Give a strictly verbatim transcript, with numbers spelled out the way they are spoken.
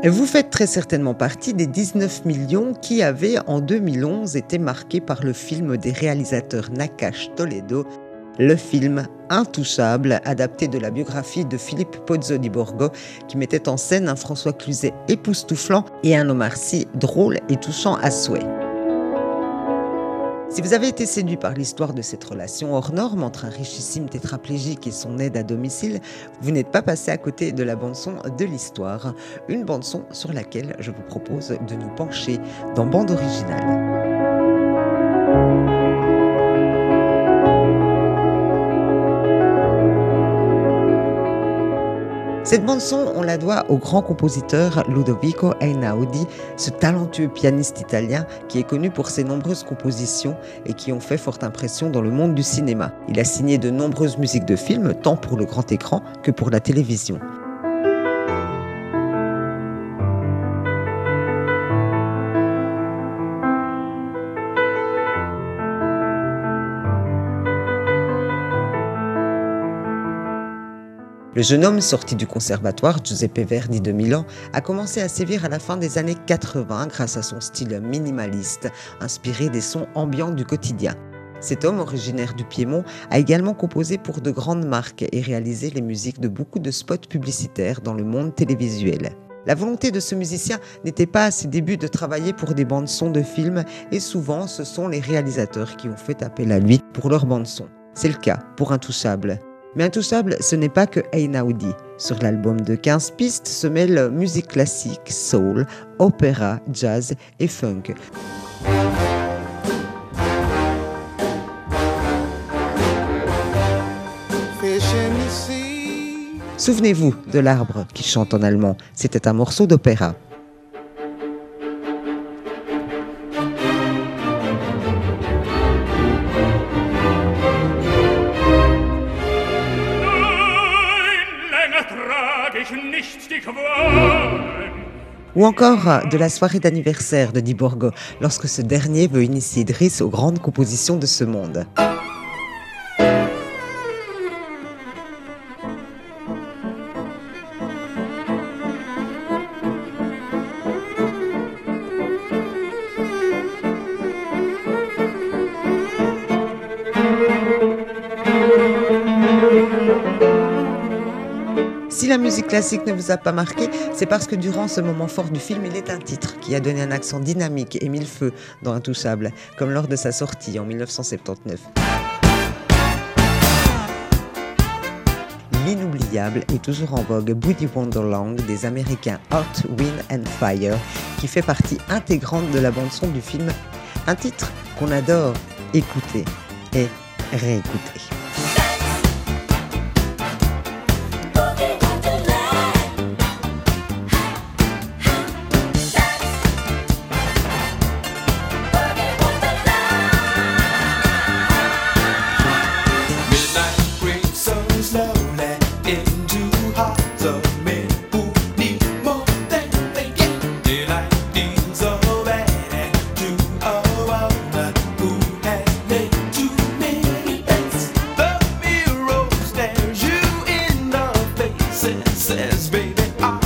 Vous faites très certainement partie des dix-neuf millions qui avaient en deux mille onze été marqués par le film des réalisateurs Nakash Toledo, le film Intouchable, adapté de la biographie de Philippe Pozzo di Borgo, qui mettait en scène un François Cluzet époustouflant et un Omar Sy drôle et touchant à souhait. Si vous avez été séduit par l'histoire de cette relation hors norme entre un richissime tétraplégique et son aide à domicile, vous n'êtes pas passé à côté de la bande-son de l'histoire. Une bande-son sur laquelle je vous propose de nous pencher dans Bande originale. Cette bande-son, on la doit au grand compositeur Ludovico Einaudi, ce talentueux pianiste italien qui est connu pour ses nombreuses compositions et qui ont fait forte impression dans le monde du cinéma. Il a signé de nombreuses musiques de films, tant pour le grand écran que pour la télévision. Le jeune homme sorti du conservatoire, Giuseppe Verdi de Milan, a commencé à sévir à la fin des années quatre-vingts grâce à son style minimaliste, inspiré des sons ambiants du quotidien. Cet homme, originaire du Piémont, a également composé pour de grandes marques et réalisé les musiques de beaucoup de spots publicitaires dans le monde télévisuel. La volonté de ce musicien n'était pas à ses débuts de travailler pour des bandes-sons de films et souvent ce sont les réalisateurs qui ont fait appel à lui pour leurs bandes-sons. C'est le cas pour Intouchable. Mais Intouchable, ce n'est pas que Einaudi. Sur l'album de quinze pistes se mêlent musique classique, soul, opéra, jazz et funk. Souvenez-vous de l'arbre qui chante en allemand, c'était un morceau d'opéra. Ou encore de la soirée d'anniversaire de Di Borgo, lorsque ce dernier veut initier Driss aux grandes compositions de ce monde. Si la musique classique ne vous a pas marqué, c'est parce que durant ce moment fort du film, il est un titre qui a donné un accent dynamique et mille feux dans Intouchable, comme lors de sa sortie en dix-neuf cent soixante-dix-neuf. L'inoubliable et toujours en vogue Boogie Wonderland des Américains Earth, Wind and Fire, qui fait partie intégrante de la bande-son du film. Un titre qu'on adore écouter et réécouter. Says, baby, I